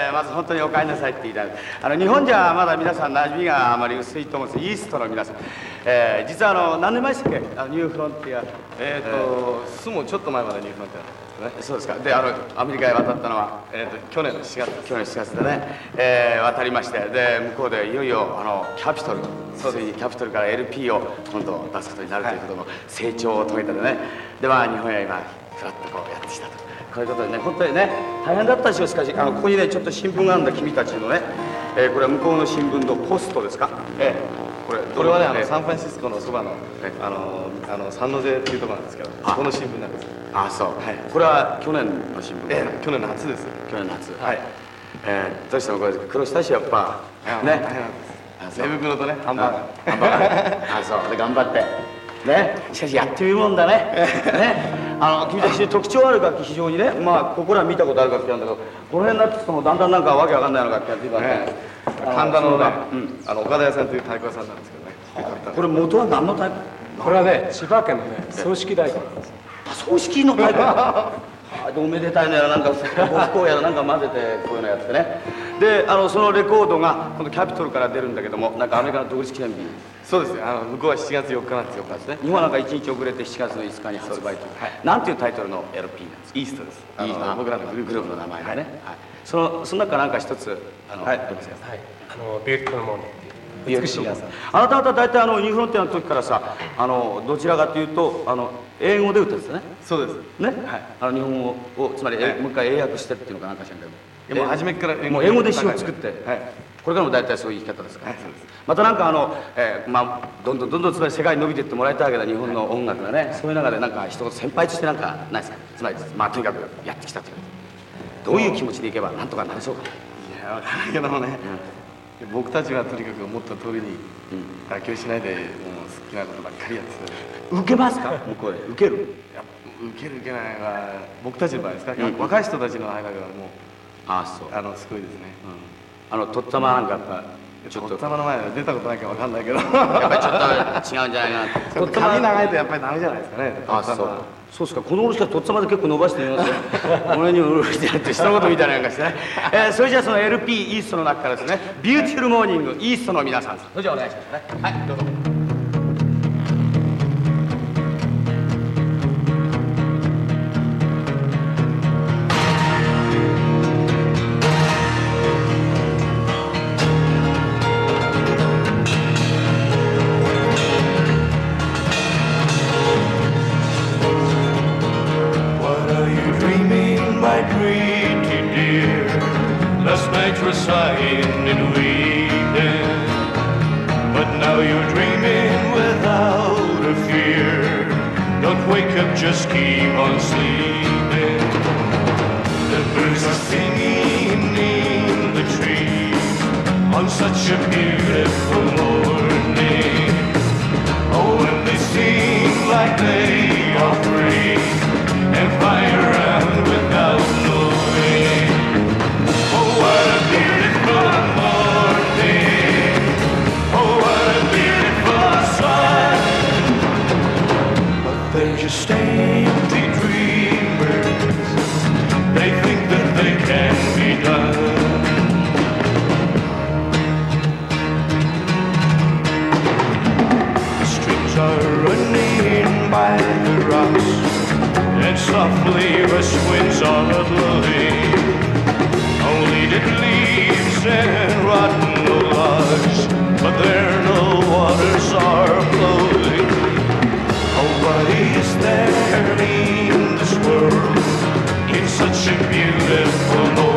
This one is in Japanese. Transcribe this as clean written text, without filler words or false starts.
まず本当にお帰りなさいって言いたい。日本じゃまだ皆さん馴染みがあまり薄いと思うんです。イーストの皆さん、実は何年前でしたっけ、ニューフロンティア。 もうちょっと前までニューフロンティアだったんですね。 そうですか。でアメリカへ渡ったのは、 去年の4月。 去年4月でね、渡りまして、で向こうでいよいよキャピトル、ついにキャピトルから LP を今度出すことになるということの成長を遂げたでね、で日本へ今ふらっとこうやってきたと、こういうことでね、本当にね大変だったでしょう。しかしここにねちょっと新聞があるんだ、君たちのね、これは向こうの新聞のポストですか。 これはねサンフランシスコのそばのサンノゼっていうところなんですけど、この新聞なんです。 ああそう、これは去年の新聞ですね。 去年の夏です。 去年の夏、はい。どうしてもこれ苦労したし、やっぱね、 寝袋とねハンバーガー、あそうで頑張ってね、しかしやってみるもんだね。君たち特徴ある楽器、非常にね、ここら見たことある楽器なんだけど、この辺になってきてもだんだんなんかわけわかんないような楽器が出てますね。 神田のね、岡田屋さんという太鼓屋さんなんですけどね。 これ元は何の太鼓？ これはね、千葉県のね、葬式太鼓なんです。 葬式の太鼓。おめでたいのやらなんかご不幸やらなんか混ぜてこういうのやってね。でそのレコードがこのキャピトルから出るんだけども、なんかアメリカの独立記念日。 そうですよ。向こうは7月4日なんですよ。 ですね。日本はなんか1日遅れて7月の5日に発売という。なんていうタイトルの LP なんですか？ イーストです。 僕らのグループの名前がね。その中なんか一つどうですか？ ビューティフルモーニングっていう美しい朝。 あなた方大体ニューフロンティアの時からさ、どちらかというと英語で歌うんですよね。 そうですね。日本語をつまりもう一回英訳してっていうのかなんかしらんけど。 もう初めからもう英語で詩を作って、これからも大体そういう生き方ですから。またなんかどんどんつまり世界に伸びていってもらいたいわけだ、日本の音楽がね。そういう中でなんか一言先輩としてなんかないですか？つまりとにかくやってきたという、どういう気持ちでいけばなんとかなりそうか。 いや分からないけどもね、僕たちはとにかく思った通りに妥協しないで、もう好きなことばっかりやってた。 受けますか？向こうで受ける？ 受ける受けないは僕たちの場合ですか？若い人たちの間ではもうすごいですね。 とっつぁまなんかやっぱちょっととっつぁまの前で出たことないかわかんないけど、やっぱりちょっと違うんじゃないかな。 髪長いとやっぱりダメじゃないですかね。 そうですか。この頃しかとっつぁまで結構伸ばしてみますよ。俺にもうるしてやって下のことみたいななんかしてね。それじゃあその LP イーストの中からですね、ビューティフルモーニングイーストの皆さん、それじゃあお願いしますね。はい、どうぞ。 Just keep on sleeping. The birds are singing in the trees on such a beautiful morning. Oh, and they sing like they are free and fly around without knowing. Oh, what a beautiful morning. Oh, what a beautiful sun. But they're just empty dreamers. They think that they can be done. The streams are running by the rocks, and softly rush winds are blowing. Only dead leaves and rotten logs, but there no waters are flowing. Oh, what is there in this world in such a beautiful moment?